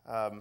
I'm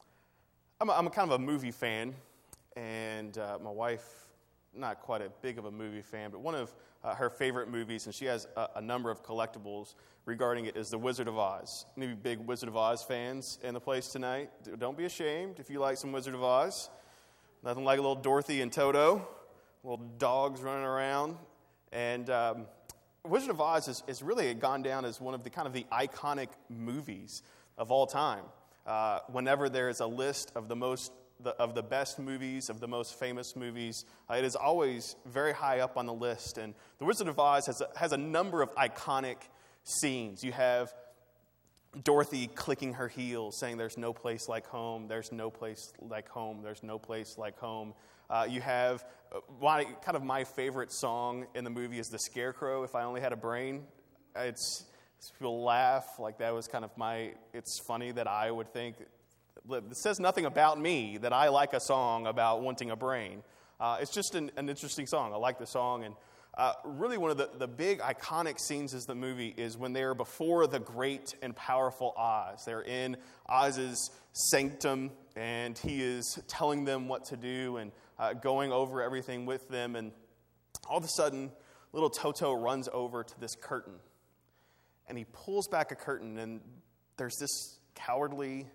a kind of a movie fan, and my wife, not quite a big of a movie fan, but one of her favorite movies, and she has a number of collectibles regarding it, is The Wizard of Oz. Any big Wizard of Oz fans in the place tonight? Don't be ashamed if you like some Wizard of Oz. Nothing like a little Dorothy and Toto, little dogs running around. And Wizard of Oz is really gone down as one of the kind of the iconic movies of all time. Whenever there is a list of the best movies, of the most famous movies, it is always very high up on the list. And The Wizard of Oz has a number of iconic scenes. You have Dorothy clicking her heels, saying there's no place like home, there's no place like home, there's no place like home. You have my favorite song in the movie is The Scarecrow, If I Only Had a Brain. People laugh, like that was kind of it's funny that I would think, it says nothing about me that I like a song about wanting a brain. It's just an interesting song. I like the song. And really one of the big iconic scenes of the movie is when they're before the great and powerful Oz. They're in Oz's sanctum, and he is telling them what to do and going over everything with them. And all of a sudden, little Toto runs over to this curtain. And he pulls back a curtain, and there's this cowardly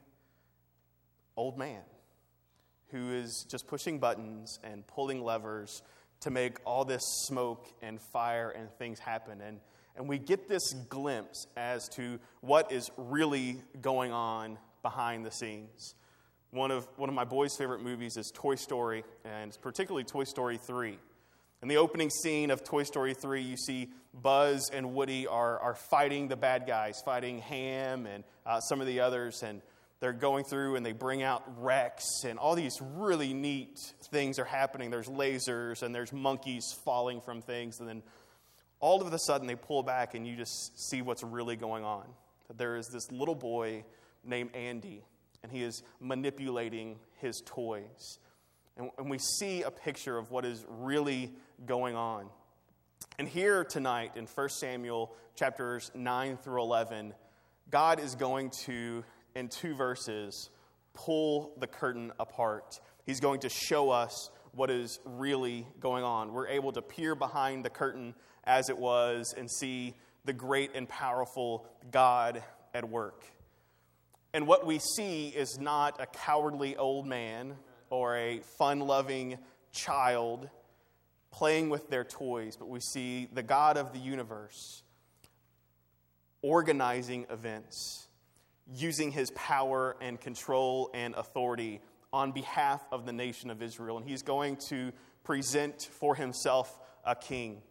old man who is just pushing buttons and pulling levers to make all this smoke and fire and things happen. And we get this glimpse as to what is really going on behind the scenes. One of my boys' favorite movies is Toy Story, and particularly Toy Story 3. In the opening scene of Toy Story 3, you see Buzz and Woody are fighting the bad guys, fighting Ham and some of the others, and they're going through and they bring out Rex, and all these really neat things are happening. There's lasers and there's monkeys falling from things, and then all of a sudden they pull back and you just see what's really going on. There is this little boy named Andy, and he is manipulating his toys. And we see a picture of what is really going on. And here tonight in 1 Samuel chapters 9 through 11, God is going to, in 2 verses, pull the curtain apart. He's going to show us what is really going on. We're able to peer behind the curtain as it was and see the great and powerful God at work. And what we see is not a cowardly old man or a fun-loving child playing with their toys, but we see the God of the universe organizing events, using his power and control and authority on behalf of the nation of Israel. And he's going to present for himself a king.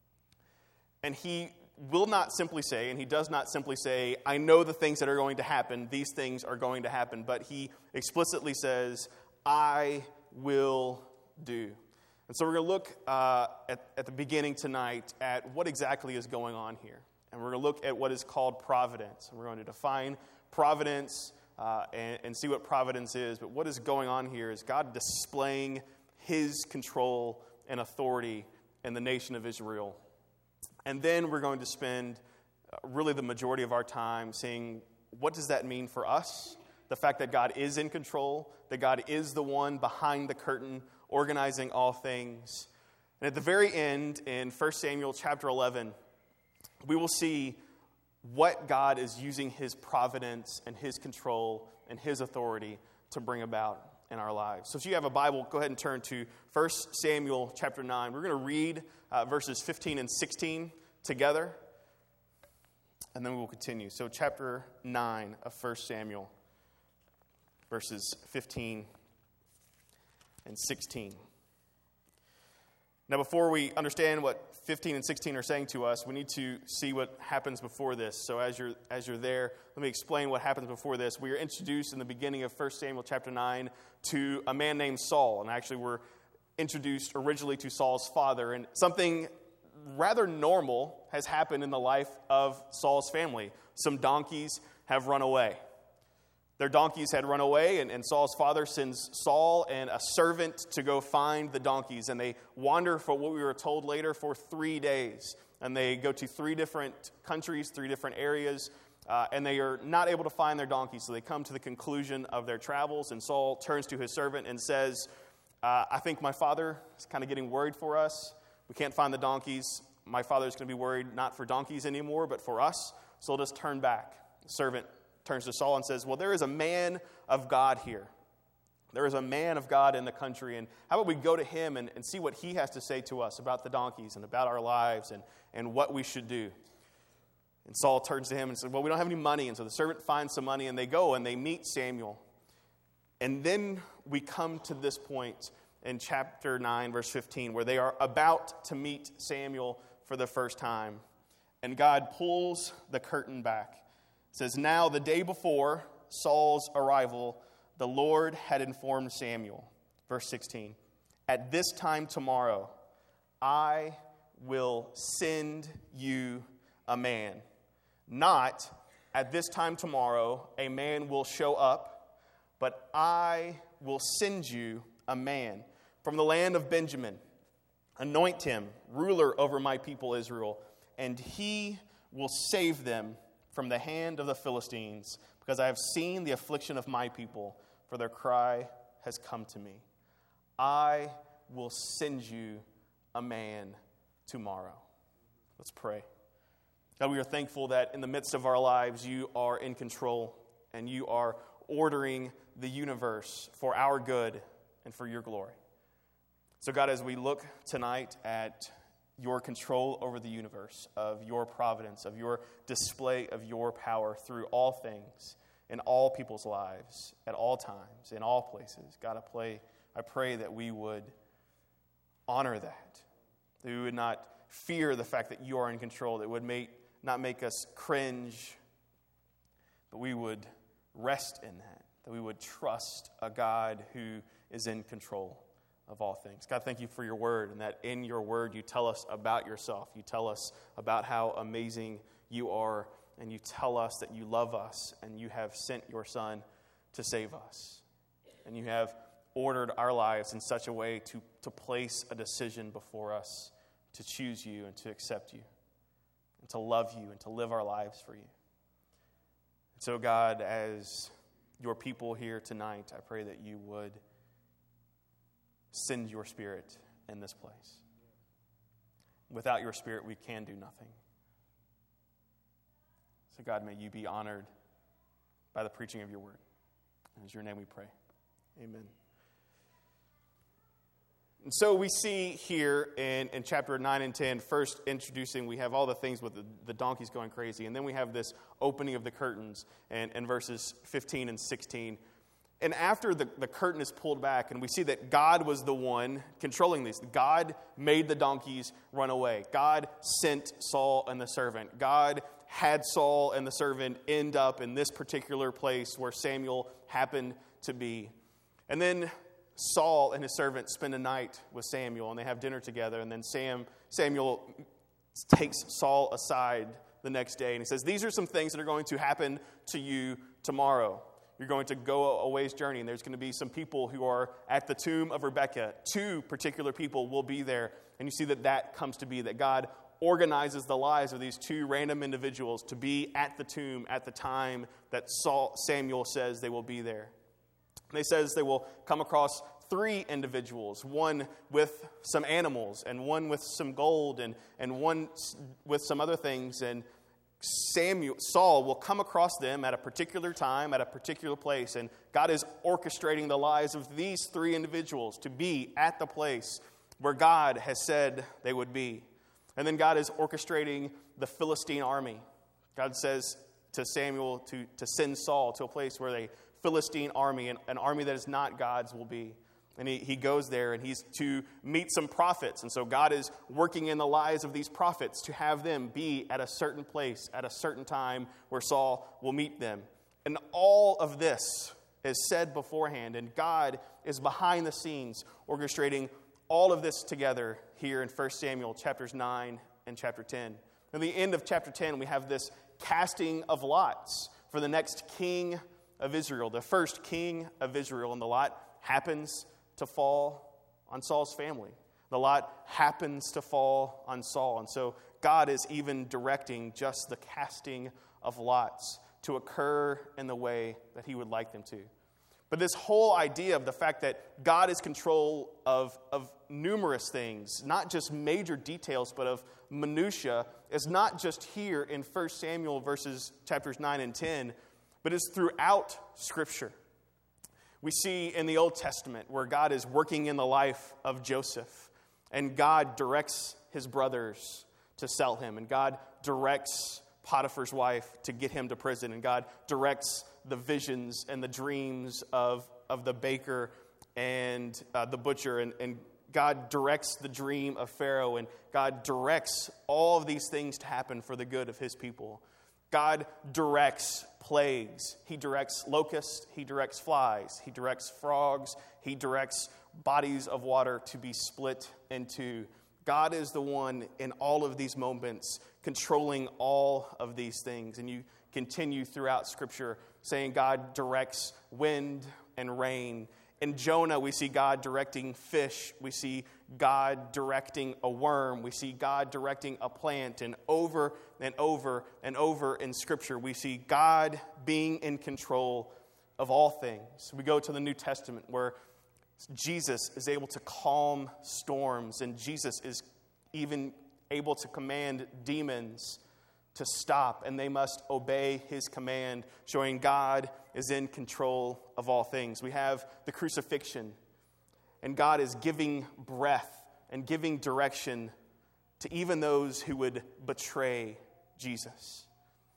And he will not simply say, and he does not simply say, I know the things that are going to happen, these things are going to happen, but he explicitly says, I will do. And so we're going to look at the beginning tonight at what exactly is going on here. And we're going to look at what is called providence. And we're going to define providence and see what providence is. But what is going on here is God displaying his control and authority in the nation of Israel. And then we're going to spend really the majority of our time seeing what does that mean for us? The fact that God is in control, that God is the one behind the curtain, organizing all things. And at the very end, in 1 Samuel chapter 11, we will see what God is using his providence and his control and his authority to bring about in our lives. So if you have a Bible, go ahead and turn to 1 Samuel chapter 9. We're going to read verses 15 and 16 together, and then we will continue. So chapter 9 of 1 Samuel. Verses 15 and 16. Now, before we understand what 15 and 16 are saying to us, we need to see what happens before this. So as you're there, let me explain what happens before this. We are introduced in the beginning of 1 Samuel chapter 9 to a man named Saul. And actually, we're introduced originally to Saul's father. And something rather normal has happened in the life of Saul's family. Some donkeys have run away. Their donkeys had run away, and Saul's father sends Saul and a servant to go find the donkeys. And they wander, for what we were told later, for 3 days. And they go to 3 different countries, 3 different areas. and they are not able to find their donkey, so they come to the conclusion of their travels, and Saul turns to his servant and says, I think my father is kind of getting worried for us. We can't find the donkeys. My father is going to be worried not for donkeys anymore, but for us, so let us turn back. The servant turns to Saul and says, well, there is a man of God here. There is a man of God in the country, and how about we go to him and see what he has to say to us about the donkeys and about our lives and what we should do. And Saul turns to him and says, well, we don't have any money. And so the servant finds some money, and they go and they meet Samuel. And then we come to this point in chapter 9, verse 15, where they are about to meet Samuel for the first time. And God pulls the curtain back. It says, now the day before Saul's arrival, the Lord had informed Samuel. Verse 16, at this time tomorrow, I will send you a man. Not, at this time tomorrow, a man will show up, but I will send you a man from the land of Benjamin. Anoint him ruler over my people Israel, and he will save them from the hand of the Philistines, because I have seen the affliction of my people, for their cry has come to me. I will send you a man tomorrow. Let's pray. God, we are thankful that in the midst of our lives, you are in control, and you are ordering the universe for our good and for your glory. So God, as we look tonight at your control over the universe, of your providence, of your display of your power through all things, in all people's lives, at all times, in all places, God, I pray that we would honor that we would not fear the fact that you are in control, that would not make us cringe, but we would rest in that we would trust a God who is in control of all things. God, thank you for your word, and that in your word you tell us about yourself. You tell us about how amazing you are, and you tell us that you love us, and you have sent your Son to save us. And you have ordered our lives in such a way to place a decision before us, to choose you and to accept you, and to love you and to live our lives for you. And so, God, as your people here tonight, I pray that you would send your Spirit in this place. Without your Spirit, we can do nothing. So, God, may you be honored by the preaching of your word. In your name we pray. Amen. And so we see here in chapter 9 and 10, first introducing, we have all the things with the donkeys going crazy. And then we have this opening of the curtains in verses 15 and 16. And after the curtain is pulled back, and we see that God was the one controlling these. God made the donkeys run away. God sent Saul and the servant. God had Saul and the servant end up in this particular place where Samuel happened to be. And then Saul and his servant spend a night with Samuel, and they have dinner together. And then Samuel takes Saul aside the next day, and he says, these are some things that are going to happen to you tomorrow. You're going to go a ways journey, and there's going to be some people who are at the tomb of Rebekah. 2 particular people will be there. And you see that comes to be, that God organizes the lives of these 2 random individuals to be at the tomb at the time that Samuel says they will be there. And he says they will come across 3 individuals, one with some animals, and one with some gold, and one with some other things. And Saul will come across them at a particular time, at a particular place. And God is orchestrating the lives of these 3 individuals to be at the place where God has said they would be. And then God is orchestrating the Philistine army. God says to Samuel to send Saul to a place where a Philistine army, an army that is not God's, will be. And he goes there, and he's to meet some prophets. And so God is working in the lives of these prophets to have them be at a certain place, at a certain time, where Saul will meet them. And all of this is said beforehand, and God is behind the scenes orchestrating all of this together here in 1 Samuel chapters 9 and chapter 10. At the end of chapter 10, we have this casting of lots for the next king of Israel, the first king of Israel, and the lot happens to fall on Saul's family. The lot happens to fall on Saul, and so God is even directing just the casting of lots to occur in the way that he would like them to. But this whole idea of the fact that God is control of numerous things, not just major details, but of minutia, is not just here in 1 Samuel verses chapters 9 and 10, but is throughout Scripture. We see in the Old Testament where God is working in the life of Joseph, and God directs his brothers to sell him, and God directs Potiphar's wife to get him to prison, and God directs the visions and the dreams of the baker and the butcher, and God directs the dream of Pharaoh, and God directs all of these things to happen for the good of his people. God directs plagues. He directs locusts. He directs flies. He directs frogs. He directs bodies of water to be split in two. God is the one in all of these moments controlling all of these things. And you continue throughout Scripture saying God directs wind and rain. In Jonah, we see God directing fish. We see God directing a worm. We see God directing a plant. And over and over and over in Scripture, we see God being in control of all things. We go to the New Testament where Jesus is able to calm storms, and Jesus is even able to command demons to stop, and they must obey his command, showing God is in control of all things. We have the crucifixion, and God is giving breath and giving direction to even those who would betray Jesus.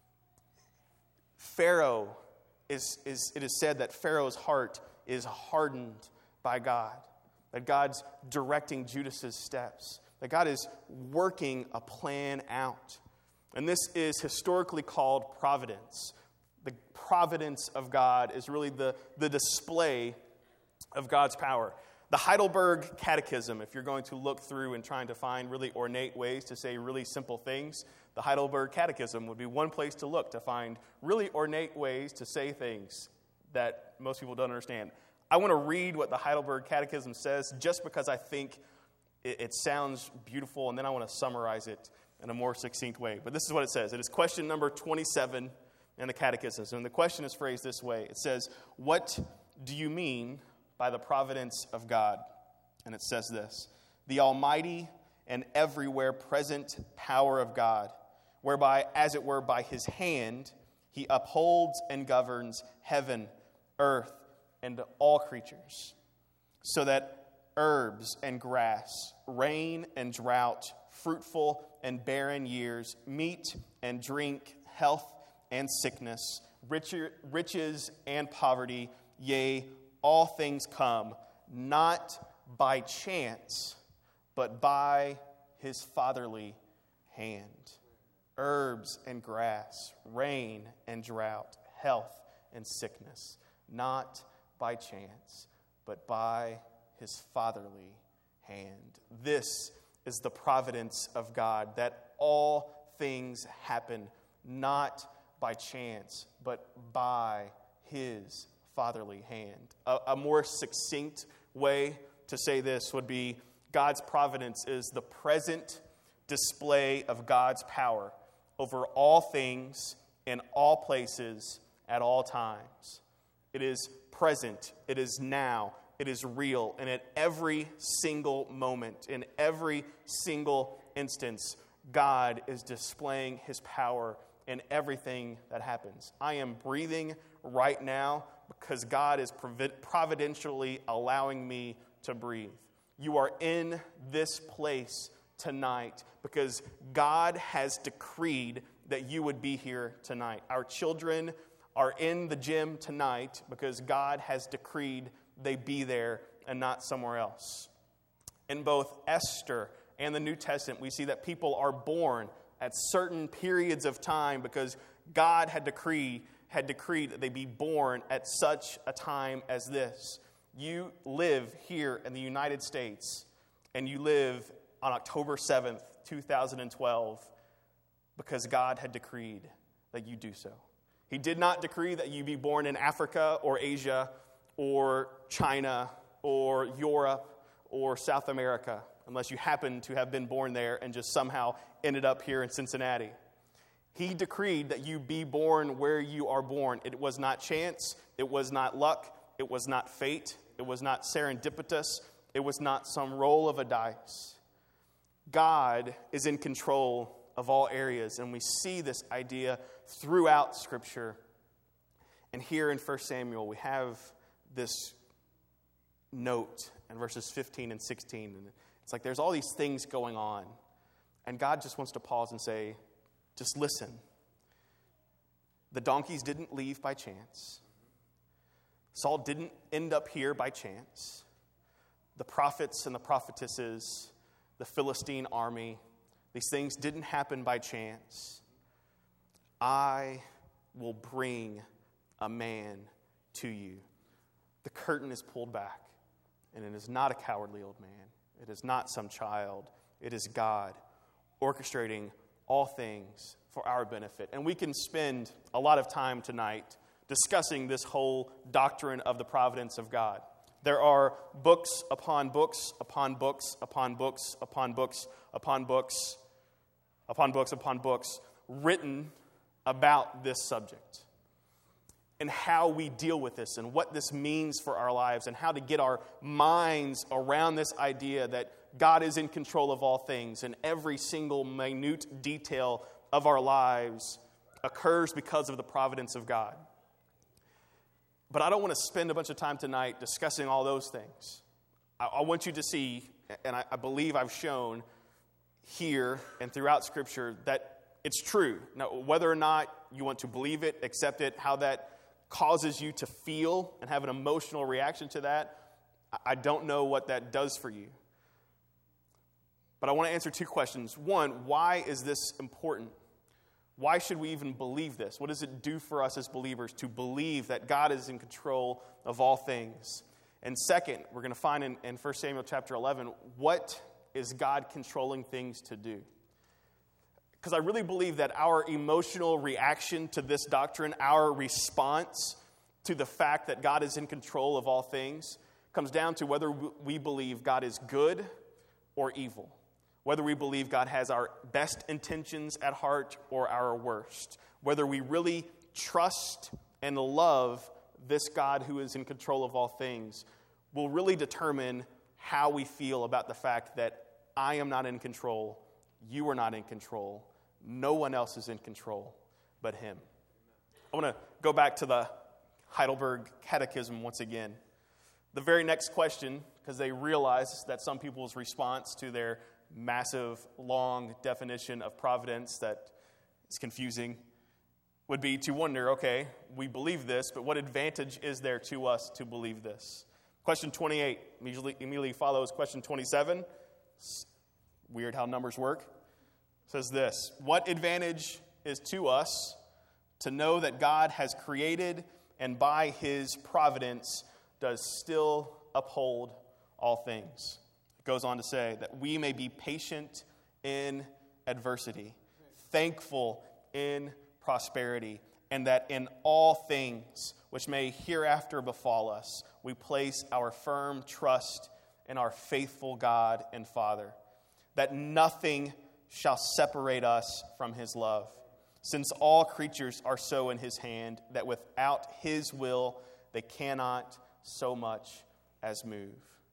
Pharaoh it is said that Pharaoh's heart is hardened by God, that God's directing Judas's steps, that God is working a plan out. And this is historically called providence. The providence of God is really the display of God's power. The Heidelberg Catechism, if you're going to look through and trying to find really ornate ways to say really simple things, the Heidelberg Catechism would be one place to look to find really ornate ways to say things that most people don't understand. I want to read what the Heidelberg Catechism says just because I think it sounds beautiful, and then I want to summarize it in a more succinct way. But this is what it says. It is question number 27 in the Catechism. And the question is phrased this way. It says, "What do you mean by the providence of God?" And it says this: "The almighty and everywhere present power of God, whereby, as it were by his hand, he upholds and governs heaven, earth, and all creatures, so that herbs and grass, rain and drought, fruitful and barren years, meat and drink, health and sickness, riches and poverty, yea, all things come, not by chance, but by his fatherly hand. Herbs and grass, rain and drought, health and sickness, not by chance, but by his fatherly hand." This is the providence of God, that all things happen not by chance, but by his fatherly hand. A more succinct way to say this would be God's providence is the present display of God's power over all things, in all places, at all times. It is present, it is now, it is real, and at every single moment, in every single instance, God is displaying his power in everything that happens. I am breathing right now because God is providentially allowing me to breathe. You are in this place tonight because God has decreed that you would be here tonight. Our children are in the gym tonight because God has decreed they be there and not somewhere else. In both Esther and the New Testament, we see that people are born at certain periods of time because God had decreed that they be born at such a time as this. You live here in the United States, and you live on October 7th, 2012, because God had decreed that you do so. He did not decree that you be born in Africa or Asia or China or Europe or South America, unless you happen to have been born there and just somehow ended up here in Cincinnati. He decreed that you be born where you are born. It was not chance. It was not luck. It was not fate. It was not serendipitous. It was not some roll of a dice. God is in control of all areas, and we see this idea throughout Scripture. And here in 1 Samuel, we have this note in verses 15 and 16. And it's like there's all these things going on, and God just wants to pause and say, just listen. The donkeys didn't leave by chance. Saul didn't end up here by chance. The prophets and the prophetesses, the Philistine army, these things didn't happen by chance. I will bring a man to you. The curtain is pulled back, and it is not a cowardly old man. It is not some child. It is God orchestrating all things for our benefit. And we can spend a lot of time tonight discussing this whole doctrine of the providence of God. There are books upon books upon books upon books upon books upon books upon books upon books written about this subject and how we deal with this and what this means for our lives and how to get our minds around this idea that God is in control of all things and every single minute detail of our lives occurs because of the providence of God. But I don't want to spend a bunch of time tonight discussing all those things. I want you to see, and I believe I've shown here and throughout Scripture, that it's true. Now, whether or not you want to believe it, accept it, how that causes you to feel and have an emotional reaction to that, I don't know what that does for you. But I want to answer two questions. One, why is this important? Why should we even believe this? What does it do for us as believers to believe that God is in control of all things? And second, we're going to find in 1 Samuel chapter 11, what is God controlling things to do? Because I really believe that our emotional reaction to this doctrine, our response to the fact that God is in control of all things, comes down to whether we believe God is good or evil. Whether we believe God has our best intentions at heart or our worst. Whether we really trust and love this God who is in control of all things will really determine how we feel about the fact that I am not in control, you are not in control, no one else is in control but Him. I want to go back to the Heidelberg Catechism once again. The very next question, because they realize that some people's response to their massive, long definition of providence that is confusing would be to wonder, okay, we believe this, but what advantage is there to us to believe this? Question 28 immediately follows question 27. It's weird how numbers work. It says this: what advantage is to us to know that God has created and by His providence does still uphold all things? Goes on to say that we may be patient in adversity, thankful in prosperity, and that in all things which may hereafter befall us, we place our firm trust in our faithful God and Father, that nothing shall separate us from His love, since all creatures are so in His hand, that without His will they cannot so much as move.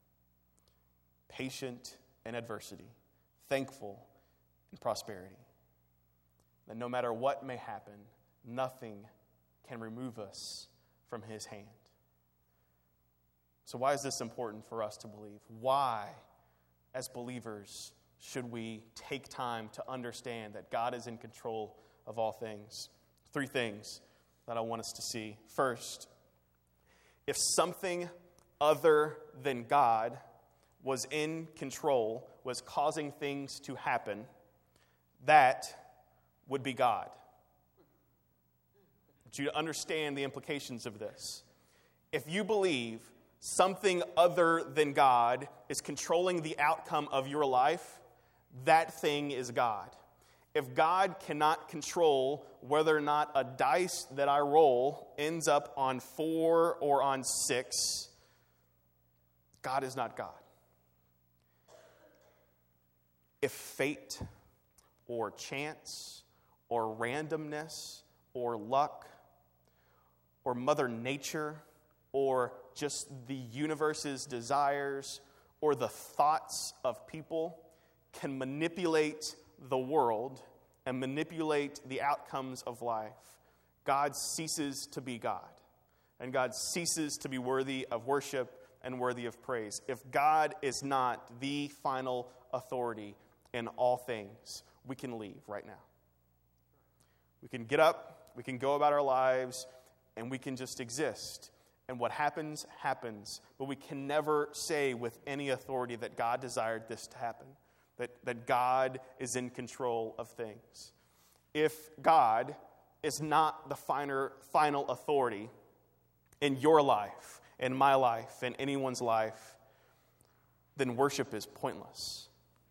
Patient in adversity, thankful in prosperity. That no matter what may happen, nothing can remove us from His hand. So why is this important for us to believe? Why, as believers, should we take time to understand that God is in control of all things? Three things that I want us to see. First, if something other than God was in control, was causing things to happen, that would be God. I want you to understand the implications of this. If you believe something other than God is controlling the outcome of your life, that thing is God. If God cannot control whether or not a dice that I roll ends up on 4 or on 6, God is not God. If fate or chance or randomness or luck or Mother Nature or just the universe's desires or the thoughts of people can manipulate the world and manipulate the outcomes of life, God ceases to be God. And God ceases to be worthy of worship and worthy of praise. If God is not the final authority in all things, we can leave right now. We can get up, we can go about our lives, and we can just exist. And what happens, happens. But we can never say with any authority that God desired this to happen, that God is in control of things. If God is not the final authority in your life, in my life, in anyone's life, then worship is pointless.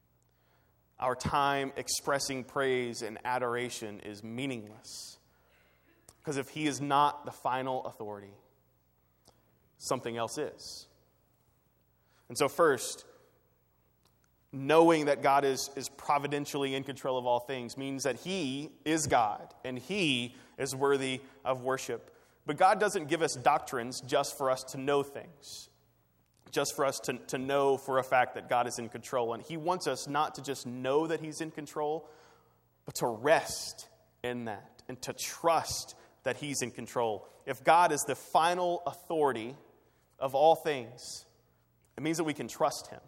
Our time expressing praise and adoration is meaningless. Because if he is not the final authority, something else is. And so first, knowing that God is providentially in control of all things means that he is God and he is worthy of worship. But God doesn't give us doctrines just for us to know things, just for us to know for a fact that God is in control. And he wants us not to just know that he's in control, but to rest in that and to trust that he's in control. If God is the final authority of all things, it means that we can trust him.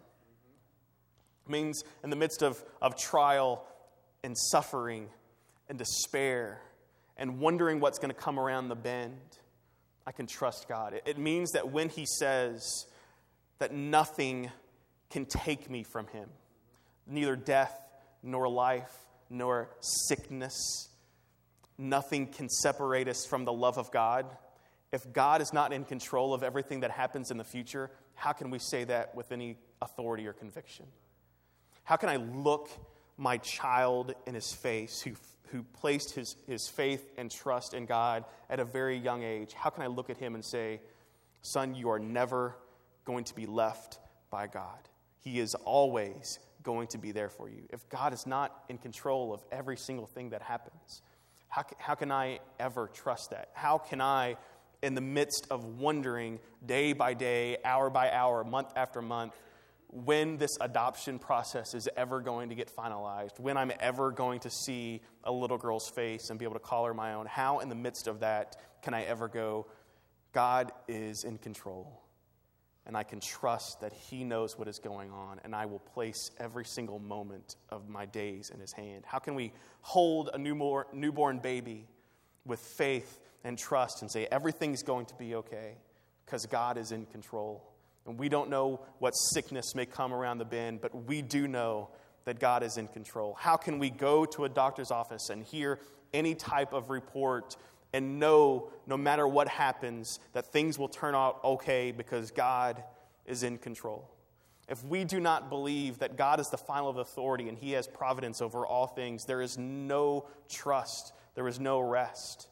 It means in the midst of trial and suffering and despair and wondering what's going to come around the bend, I can trust God. It means that when he says that nothing can take me from him, neither death nor life nor sickness, nothing can separate us from the love of God. If God is not in control of everything that happens in the future, how can we say that with any authority or conviction? How can I look my child in his face who placed his faith and trust in God at a very young age? How can I look at him and say, son, you are never going to be left by God. He is always going to be there for you. If God is not in control of every single thing that happens, how can I ever trust that? How can I, in the midst of wondering day by day, hour by hour, month after month, when this adoption process is ever going to get finalized, when I'm ever going to see a little girl's face and be able to call her my own, how in the midst of that can I ever go, God is in control, and I can trust that he knows what is going on, and I will place every single moment of my days in his hand? How can we hold a newborn baby with faith and trust and say everything's going to be okay because God is in control? And we don't know what sickness may come around the bend, but we do know that God is in control. How can we go to a doctor's office and hear any type of report and know, no matter what happens, that things will turn out okay because God is in control? If we do not believe that God is the final authority and he has providence over all things, there is no trust, there is no rest.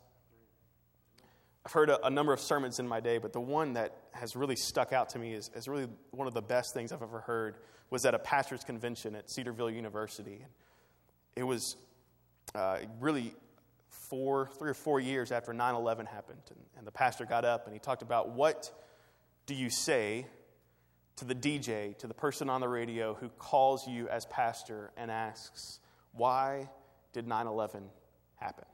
I've heard a number of sermons in my day, but the one that has really stuck out to me is really one of the best things I've ever heard was at a pastor's convention at Cedarville University. It was really 3 or 4 years after 9/11 happened, and the pastor got up and he talked about, what do you say to the DJ, to the person on the radio who calls you as pastor and asks, why did 9/11 happen?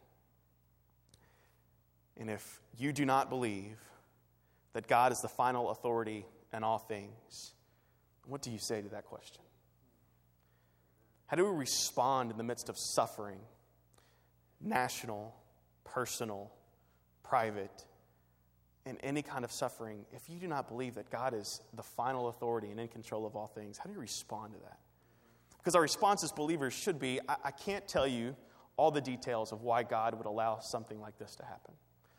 And if you do not believe that God is the final authority in all things, what do you say to that question? How do we respond in the midst of suffering, national, personal, private, and any kind of suffering? If you do not believe that God is the final authority and in control of all things, how do you respond to that? Because our response as believers should be, I can't tell you all the details of why God would allow something like this to happen.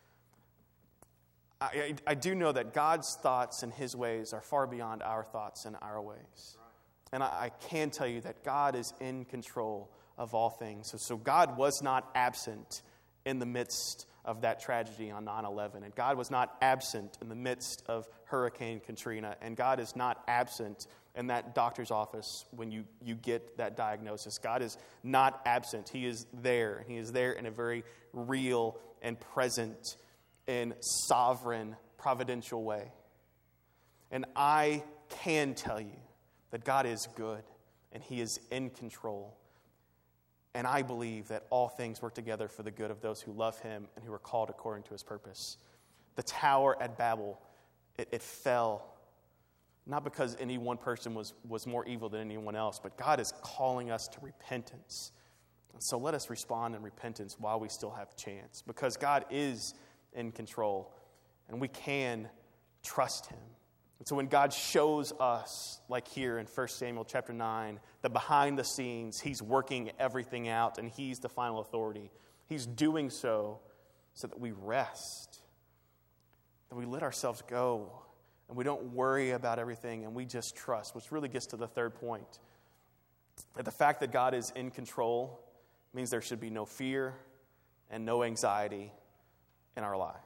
I do know that God's thoughts and his ways are far beyond our thoughts and our ways. And I can tell you that God is in control of all things. So God was not absent in the midst of that tragedy on 9/11. And God was not absent in the midst of Hurricane Katrina. And God is not absent in that doctor's office when you get that diagnosis. God is not absent. He is there. And He is there in a very real and present and sovereign, providential way. And I can tell you that God is good and He is in control. And I believe that all things work together for the good of those who love Him and who are called according to His purpose. The tower at Babel, it fell, not because any one person was more evil than anyone else, but God is calling us to repentance. And so let us respond in repentance while we still have a chance, because God is in control and we can trust Him. And so when God shows us, like here in 1 Samuel chapter 9, that behind the scenes He's working everything out and He's the final authority, He's doing so that we rest, that we let ourselves go, and we don't worry about everything and we just trust, which really gets to the third point, that the fact that God is in control means there should be no fear and no anxiety in our lives.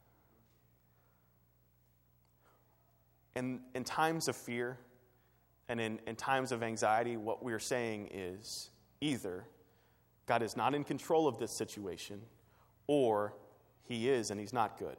In times of fear and in times of anxiety, what we're saying is either God is not in control of this situation, or He is and He's not good.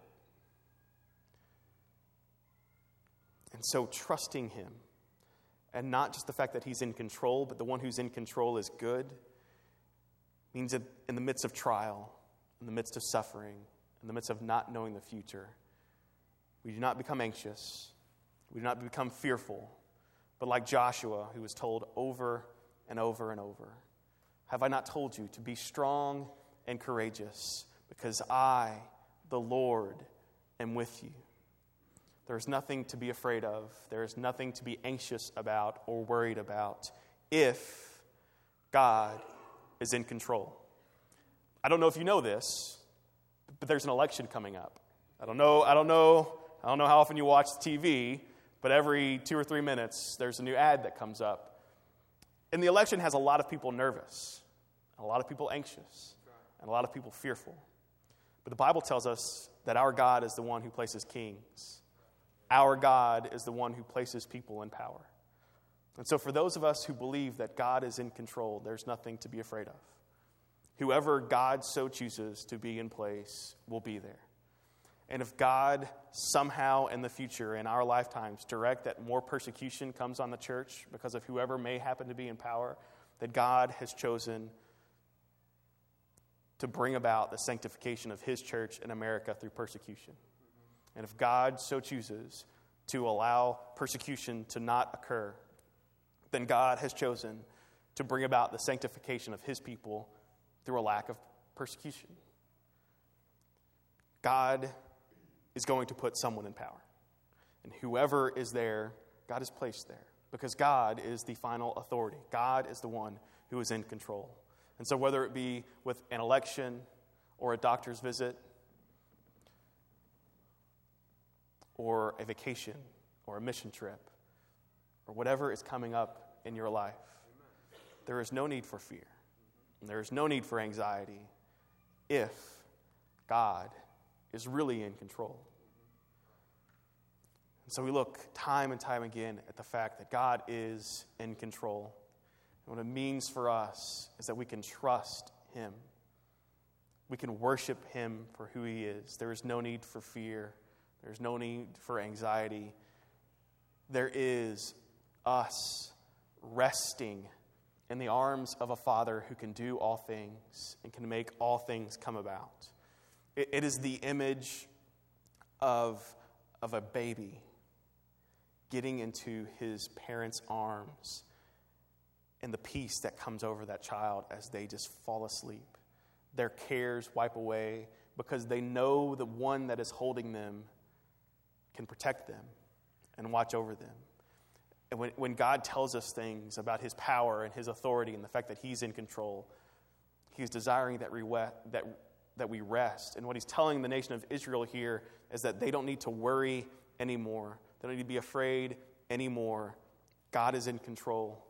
And so trusting Him, and not just the fact that He's in control, but the one who's in control is good, means that in the midst of trial, in the midst of suffering, in the midst of not knowing the future, we do not become anxious. We do not become fearful, but like Joshua, who was told over and over and over, have I not told you to be strong and courageous, because I, the Lord, am with you. There is nothing to be afraid of. There is nothing to be anxious about or worried about if God is in control. I don't know if you know this, but there's an election coming up. I don't know how often you watch TV, but every 2 or 3 minutes, there's a new ad that comes up. And the election has a lot of people nervous, a lot of people anxious, and a lot of people fearful. But the Bible tells us that our God is the one who places kings. Our God is the one who places people in power. And so for those of us who believe that God is in control, there's nothing to be afraid of. Whoever God so chooses to be in place will be there. And if God somehow in the future, in our lifetimes, direct that more persecution comes on the church because of whoever may happen to be in power, that God has chosen to bring about the sanctification of His church in America through persecution. And if God so chooses to allow persecution to not occur, then God has chosen to bring about the sanctification of His people through a lack of persecution. God is going to put someone in power. And whoever is there, God is placed there. Because God is the final authority. God is the one who is in control. And so whether it be with an election or a doctor's visit or a vacation or a mission trip or whatever is coming up in your life, there is no need for fear. And there is no need for anxiety if God is really in control. And so we look time and time again at the fact that God is in control. And what it means for us is that we can trust Him. We can worship Him for who He is. There is no need for fear. There is no need for anxiety. There is us resting in the arms of a Father who can do all things and can make all things come about. It is the image of a baby getting into his parents' arms and the peace that comes over that child as they just fall asleep. Their cares wipe away because they know the one that is holding them can protect them and watch over them. And when God tells us things about His power and His authority and the fact that He's in control, He's desiring that we rest. And what He's telling the nation of Israel here is that they don't need to worry anymore. They don't need to be afraid anymore. God is in control.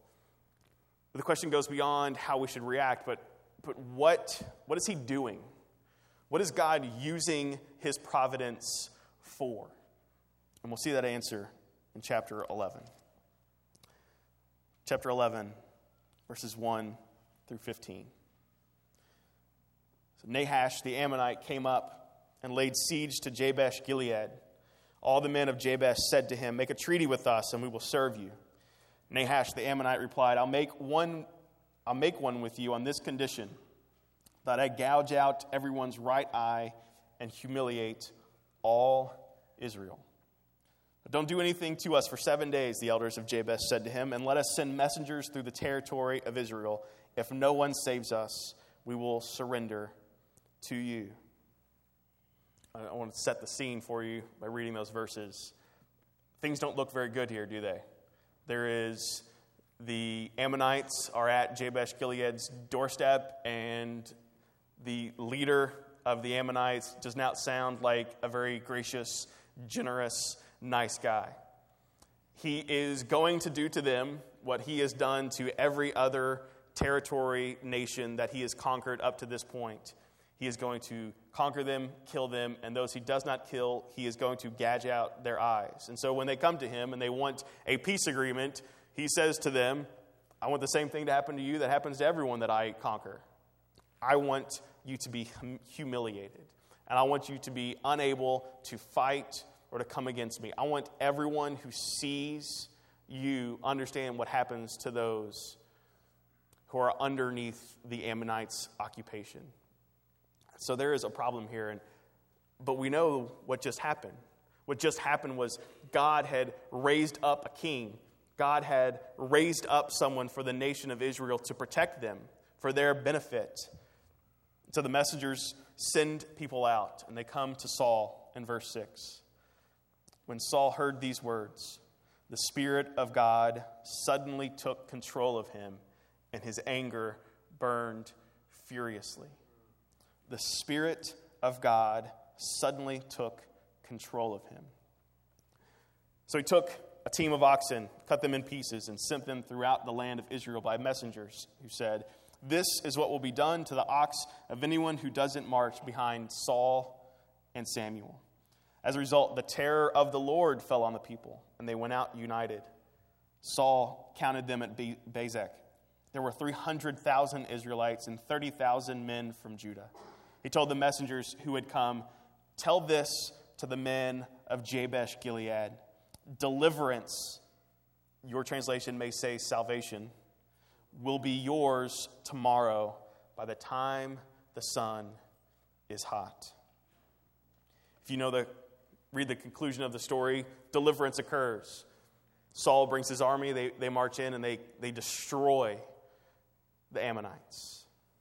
But the question goes beyond how we should react, but what is He doing? What is God using his providence for? And we'll see that answer in chapter 11. Chapter 11, verses 1 through 15. So Nahash the Ammonite came up and laid siege to Jabesh Gilead. All the men of Jabesh said to him, "Make a treaty with us, and we will serve you." Nahash the Ammonite replied, I'll make one with you on this condition, that I gouge out everyone's right eye and humiliate all Israel. But don't do anything to us for 7 days, the elders of Jabesh said to him, and let us send messengers through the territory of Israel. If no one saves us, we will surrender to you. I want to set the scene for you by reading those verses. Things don't look very good here, do they? The Ammonites are at Jabesh Gilead's doorstep, and the leader of the Ammonites does not sound like a very gracious, generous, nice guy. He is going to do to them what he has done to every other territory, nation that he has conquered up to this point. He is going to conquer them, kill them, and those he does not kill, he is going to gouge out their eyes. And so when they come to him and they want a peace agreement, he says to them, I want the same thing to happen to you that happens to everyone that I conquer. I want you to be humiliated, and I want you to be unable to fight or to come against me. I want everyone who sees you understand what happens to those who are underneath the Ammonites' occupation. So there is a problem here, but we know what just happened. What just happened was God had raised up a king. God had raised up someone for the nation of Israel to protect them, for their benefit. So the messengers send people out, and they come to Saul in verse 6. When Saul heard these words, the Spirit of God suddenly took control of him, and his anger burned furiously. The Spirit of God suddenly took control of him. So he took a team of oxen, cut them in pieces, and sent them throughout the land of Israel by messengers who said, This is what will be done to the ox of anyone who doesn't march behind Saul and Samuel. As a result, the terror of the Lord fell on the people, and they went out united. Saul counted them at Bezek. There were 300,000 Israelites and 30,000 men from Judah. He told the messengers who had come, Tell this to the men of Jabesh Gilead. Deliverance, your translation may say salvation, will be yours tomorrow by the time the sun is hot. If you read the conclusion of the story, deliverance occurs. Saul brings his army, they march in, and they destroy the Ammonites.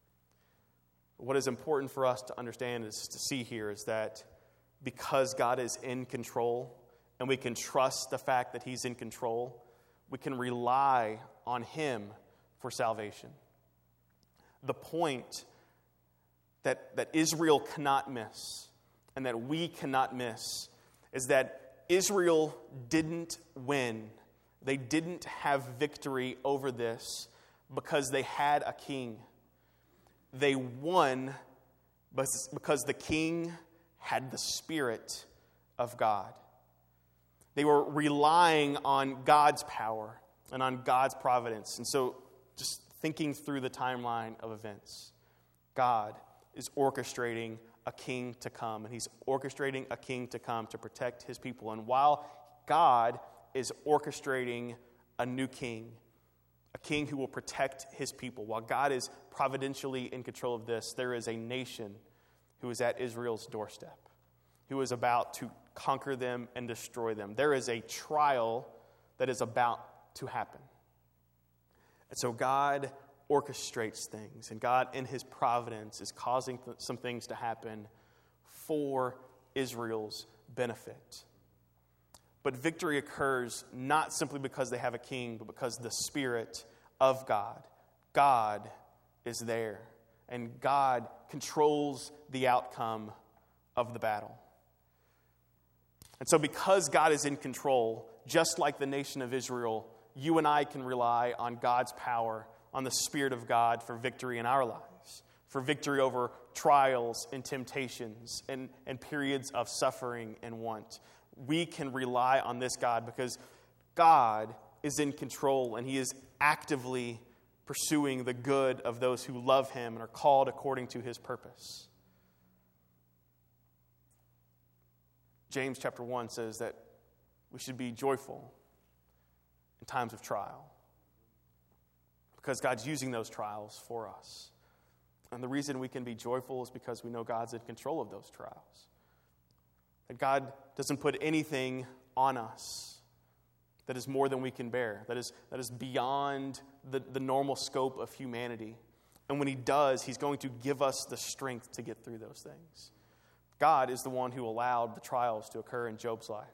What is important for us to understand is to see here is that because God is in control, and we can trust the fact that he's in control, we can rely on him for salvation. The point that Israel cannot miss, and that we cannot miss, is that Israel didn't win. They didn't have victory over this because they had a king. They won because the king had the Spirit of God. They were relying on God's power and on God's providence. And so just thinking through the timeline of events, God is orchestrating a king to come, and he's orchestrating a king to come to protect his people. And while God is orchestrating a new king, a king who will protect his people, while God is providentially in control of this, there is a nation who is at Israel's doorstep, who is about to conquer them and destroy them. There is a trial that is about to happen. And so God orchestrates things, and God in his providence is causing some things to happen for Israel's benefit. But victory occurs not simply because they have a king, but because the Spirit of God is there, and God controls the outcome of the battle. And so because God is in control, just like the nation of Israel, you and I can rely on God's power, on the Spirit of God for victory in our lives, for victory over trials and temptations and periods of suffering and want, we can rely on this God because God is in control and he is actively pursuing the good of those who love him and are called according to his purpose. James chapter 1 says that we should be joyful in times of trial because God's using those trials for us. And the reason we can be joyful is because we know God's in control of those trials. That God doesn't put anything on us that is more than we can bear, that is beyond the normal scope of humanity. And when he does, he's going to give us the strength to get through those things. God is the one who allowed the trials to occur in Job's life.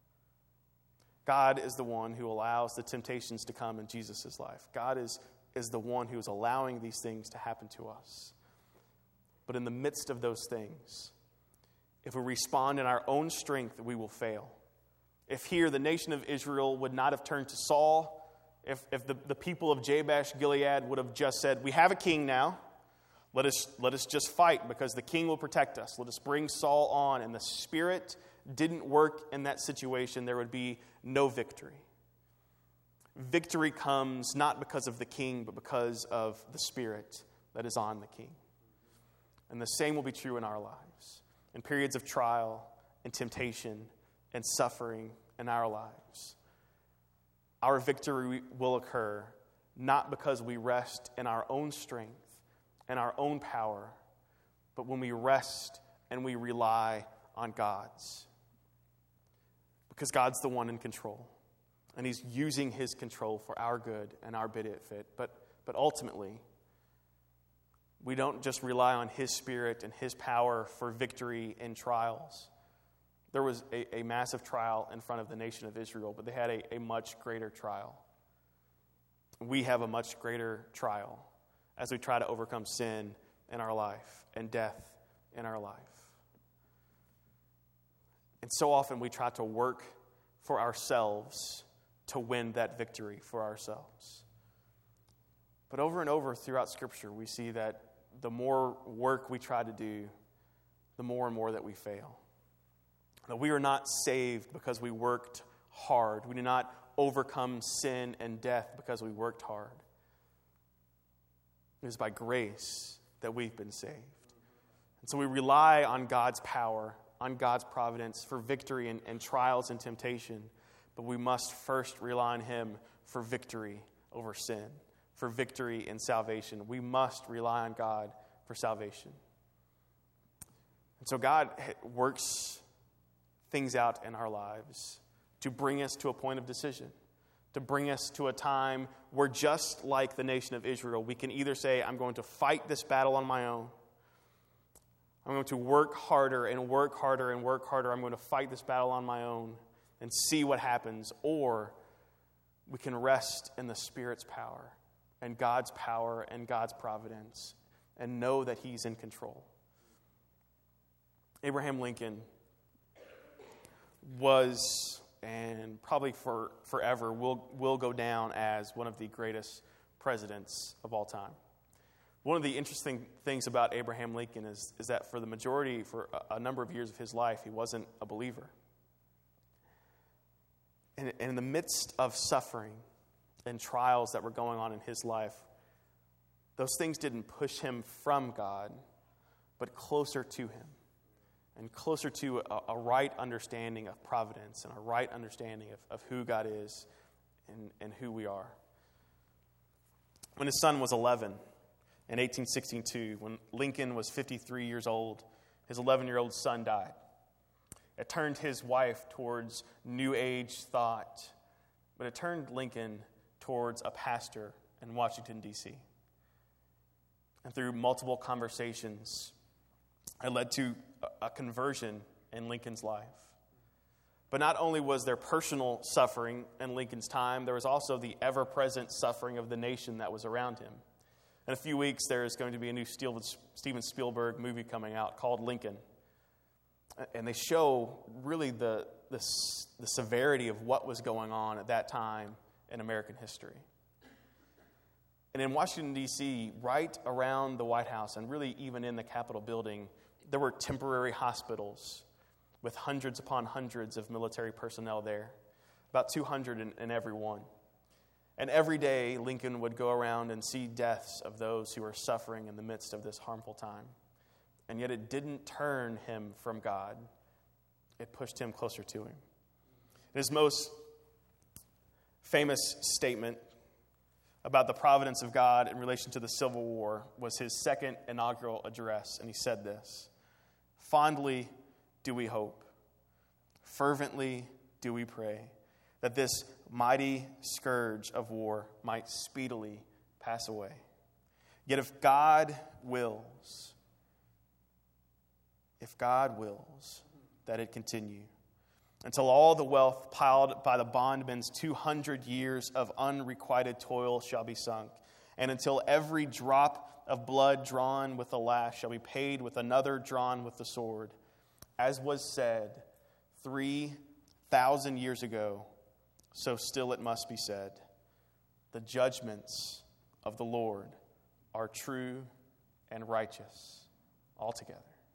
God is the one who allows the temptations to come in Jesus' life. God is the one who is allowing these things to happen to us. But in the midst of those things, if we respond in our own strength, we will fail. If here the nation of Israel would not have turned to Saul, if the people of Jabesh Gilead would have just said, we have a king now, let us just fight because the king will protect us. Let us bring Saul on. And the Spirit didn't work in that situation, there would be no victory. Victory comes not because of the king, but because of the Spirit that is on the king. And the same will be true in our lives. In periods of trial and temptation and suffering in our lives, our victory will occur not because we rest in our own strength and our own power, but when we rest and we rely on God's. Because God's the one in control. And he's using his control for our good and our benefit. But ultimately, we don't just rely on his Spirit and his power for victory in trials. There was a massive trial in front of the nation of Israel, but they had a much greater trial. We have a much greater trial as we try to overcome sin in our life and death in our life. And so often we try to work for ourselves to win that victory for ourselves. But over and over throughout Scripture, we see that the more work we try to do, the more and more that we fail. That we are not saved because we worked hard. We do not overcome sin and death because we worked hard. It is by grace that we've been saved. And so we rely on God's power, on God's providence for victory and trials and temptation. But we must first rely on him for victory over sin, for victory in salvation. We must rely on God for salvation. And so God works things out in our lives to bring us to a point of decision, to bring us to a time where, just like the nation of Israel, we can either say, I'm going to fight this battle on my own. I'm going to work harder and work harder and work harder. I'm going to fight this battle on my own and see what happens. Or we can rest in the Spirit's power and God's providence and know that he's in control. Abraham Lincoln was, and probably forever, will go down as one of the greatest presidents of all time. One of the interesting things about Abraham Lincoln is that for a number of years of his life, he wasn't a believer. And in the midst of suffering and trials that were going on in his life, those things didn't push him from God, but closer to him and closer to a right understanding of providence and a right understanding of who God is and who we are. When his son was 11 in 1862, when Lincoln was 53 years old, his 11-year-old son died. It turned his wife towards New Age thought, but it turned Lincoln towards a pastor in Washington, D.C. And through multiple conversations, it led to a conversion in Lincoln's life. But not only was there personal suffering in Lincoln's time, there was also the ever-present suffering of the nation that was around him. In a few weeks, there is going to be a new Steven Spielberg movie coming out called Lincoln. And they show really the severity of what was going on at that time in American history. And in Washington, D.C., right around the White House, and really even in the Capitol building, there were temporary hospitals with hundreds upon hundreds of military personnel there, about 200 in every one. And every day, Lincoln would go around and see deaths of those who were suffering in the midst of this harmful time. And yet it didn't turn him from God. It pushed him closer to him. His most famous statement about the providence of God in relation to the Civil War was his second inaugural address. And he said this: "Fondly do we hope, fervently do we pray, that this mighty scourge of war might speedily pass away. Yet if God wills, that it continue, until all the wealth piled by the bondman's 200 years of unrequited toil shall be sunk, and until every drop of blood drawn with the lash shall be paid with another drawn with the sword. As was said 3,000 years ago, so still it must be said, the judgments of the Lord are true and righteous altogether."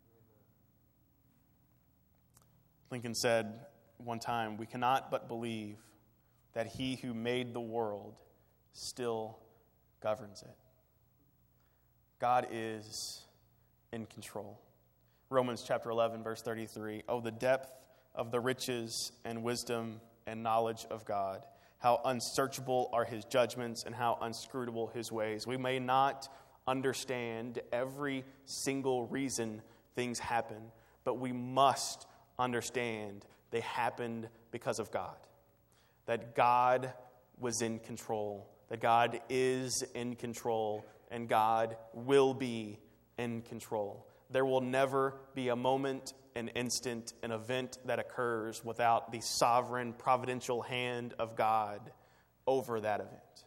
Lincoln said one time, "We cannot but believe that he who made the world still governs it." God is in control. Romans chapter 11, verse 33, "Oh, the depth of the riches and wisdom and knowledge of God. How unsearchable are his judgments and how inscrutable his ways." We may not understand every single reason things happen, but we must understand they happened because of God. That God was in control, that God is in control, and God will be in control. There will never be a moment, an instant, an event that occurs without the sovereign, providential hand of God over that event.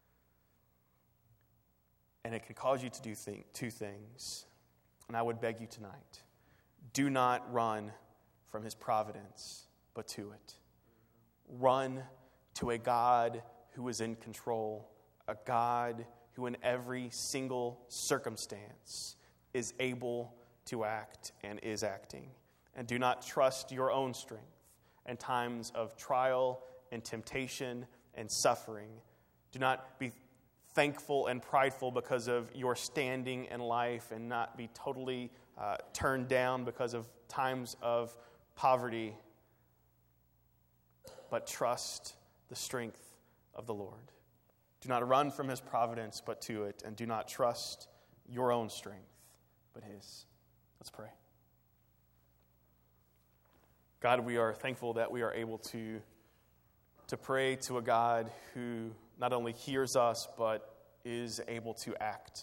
And it can cause you to do two things. And I would beg you tonight, do not run from his providence, but to it. Run to a God who is in control, a God who in every single circumstance is able to act and is acting. And do not trust your own strength in times of trial and temptation and suffering. Do not be thankful and prideful because of your standing in life and not be totally turned down because of times of poverty, but trust the strength of the Lord. Do not run from his providence, but to it, and do not trust your own strength, but his. Let's pray. God, we are thankful that we are able to pray to a God who not only hears us, but is able to act.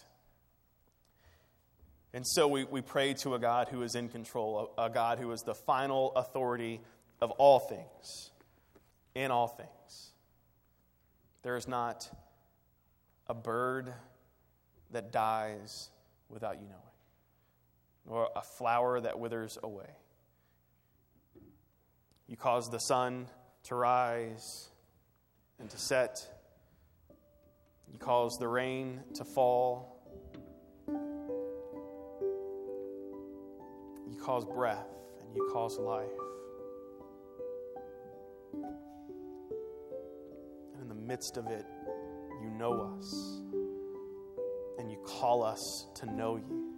And so we pray to a God who is in control, a God who is the final authority of all things, in all things. There is not a bird that dies without you knowing, nor a flower that withers away. You cause the sun to rise and to set. You cause the rain to fall. You cause breath and you cause life. And in the midst of it, you know us. And you call us to know you.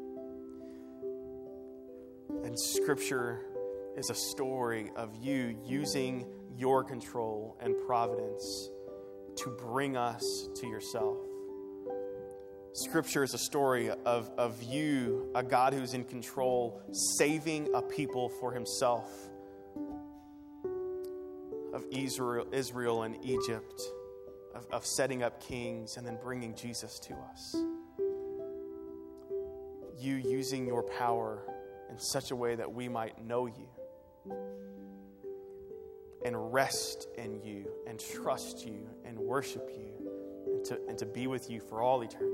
And Scripture is a story of you using your control and providence to bring us to yourself. Scripture is a story of you, a God who's in control, saving a people for himself, of Israel and Egypt, of setting up kings and then bringing Jesus to us. You using your power in such a way that we might know you and rest in you and trust you and worship you and to be with you for all eternity.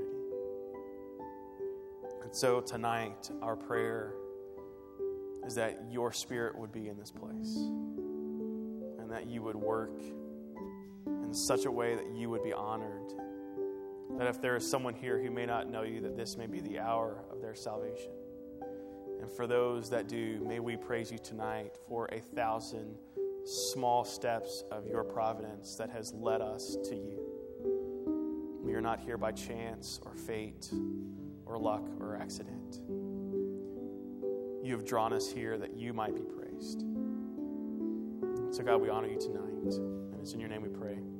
And so tonight, our prayer is that your Spirit would be in this place and that you would work in such a way that you would be honored That if there is someone here who may not know you, that this may be the hour of their salvation. And for those that do, may we praise you tonight for 1,000 small steps of your providence that has led us to you. We are not here by chance or fate or luck or accident. You have drawn us here that you might be praised. So God, we honor you tonight. And it's in your name we pray.